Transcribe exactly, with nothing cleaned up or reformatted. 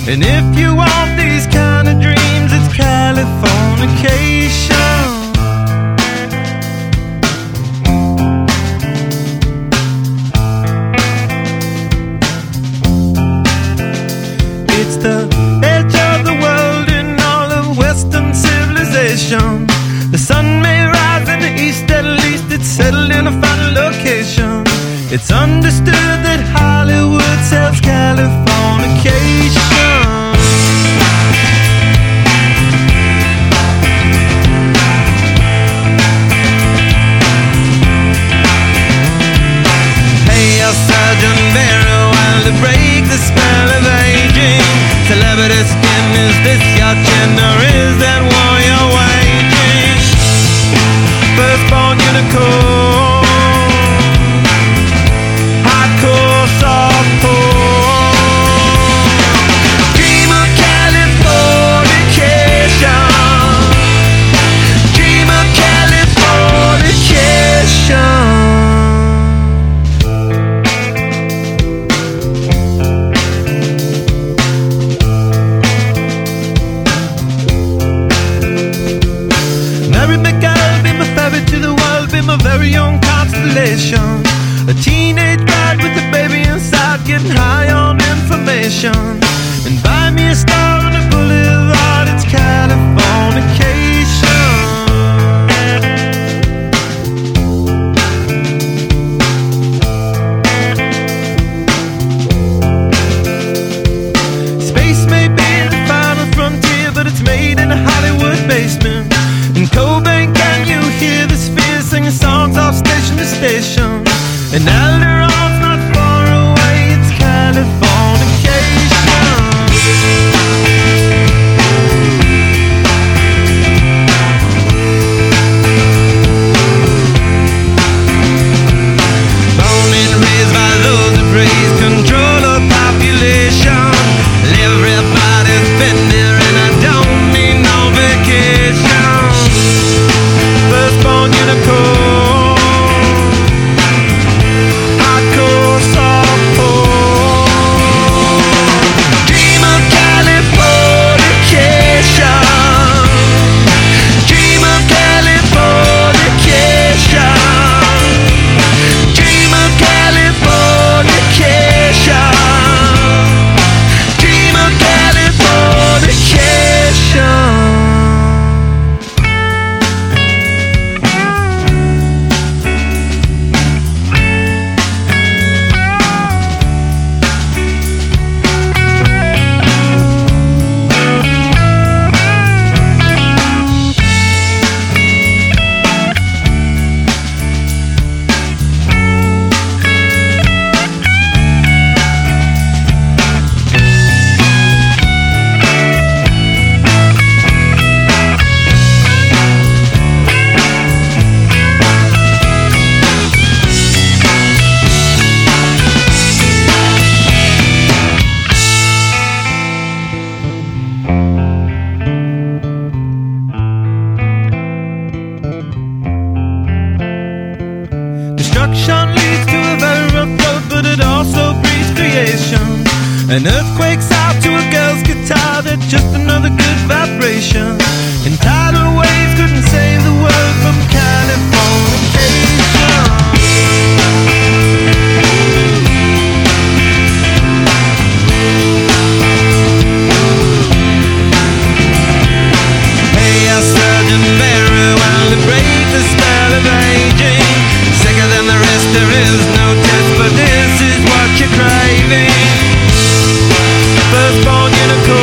And if you want these kind of dreams, it's Californication. It's the edge of the world in all of Western civilization. The sun may rise in the east, at least it's settled in a final location. It's understood that Hollywood sells Californication. Pay your surgeon very well to break the spell of aging. Celebrity skin, is this your chin, or is that war you're waging? Firstborn unicorn, hardcore softcore. Dream of Californication. Dream of Californication. A very young constellation, a teenage bride with a baby inside, getting high on information. And buy me a star on the boulevard, it's Californication. Space may be the final frontier, but it's made in a Hollywood basement. In Cobain, can you hear the sphere singing songs off station to station? And Alderon's not far away, it's Californication. Born and raised by those who praise control of population. Everybody's been there and I don't need no vacation. Firstborn unicorn, hardcore softcore. Dream of Californication. Dream of Californication. Dream of Californication. Dream of Californication. Destruction leads to a very rough road, but it also breeds creation. An earthquake's out to a girl's guitar, that's just another good vibration.